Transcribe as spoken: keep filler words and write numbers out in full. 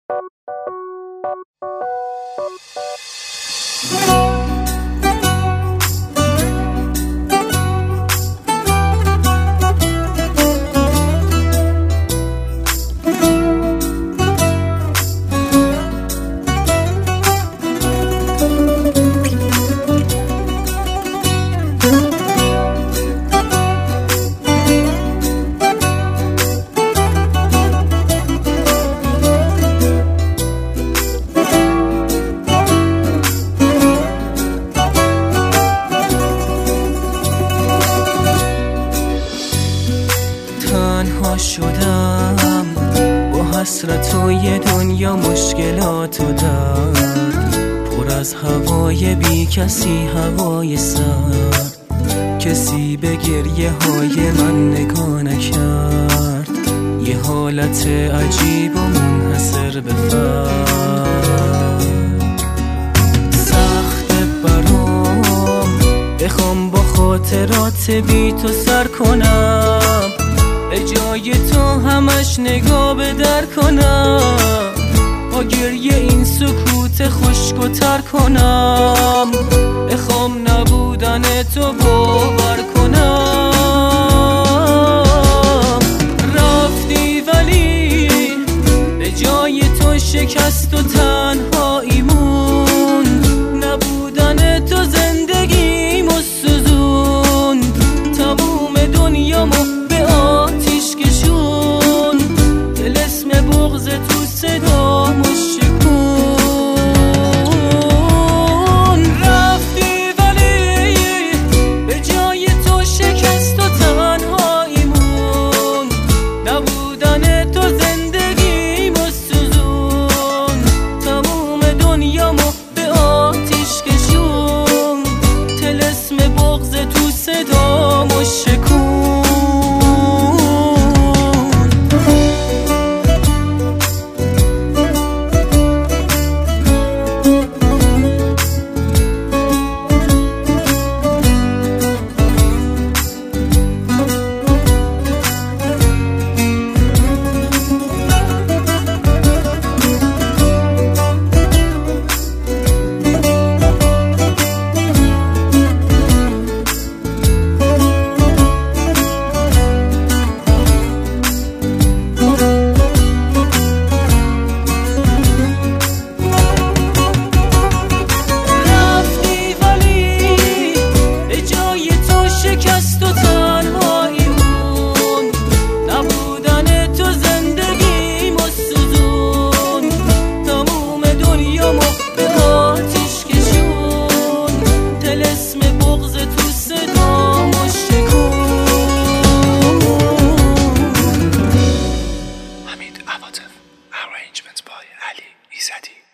تنها شدم با حسرت و یه دنیا مشکلات و درد، پر از هوای بی کسی، هوای سرد. کسی به گریه های من نگاه نکرد، یه حالت عجیب و منحصر به فرد. سخت برام بخوام با خاطرات بی تو سر کنم، به جای تو همش نگاه به در کنم، با گریه این سکوت خشک و تر کنم. بخوام نبودن تو باور کنم. رفتی ولی به جای تو شکست و تنهاییمون، نبودن تو زندگیمو سوزون، تموم دنیامو به آتیش کشون، طلسم بغض تو صدامو شکون. رفتی ولی به جای تو شکست و تنهاییمون، نبودن تو زندگیمو سوزون، تموم دنیامو به آتیش کشون، طلسم بغض تو صدامو شکون. شکست و تنهاییمون، نبودن تو زندگیمو سوزون، تموم دنیامو به آتیش کشون، طلسم بغض تو صدامو شکون. حمید عواطف. Arrangement by علی ایزدی.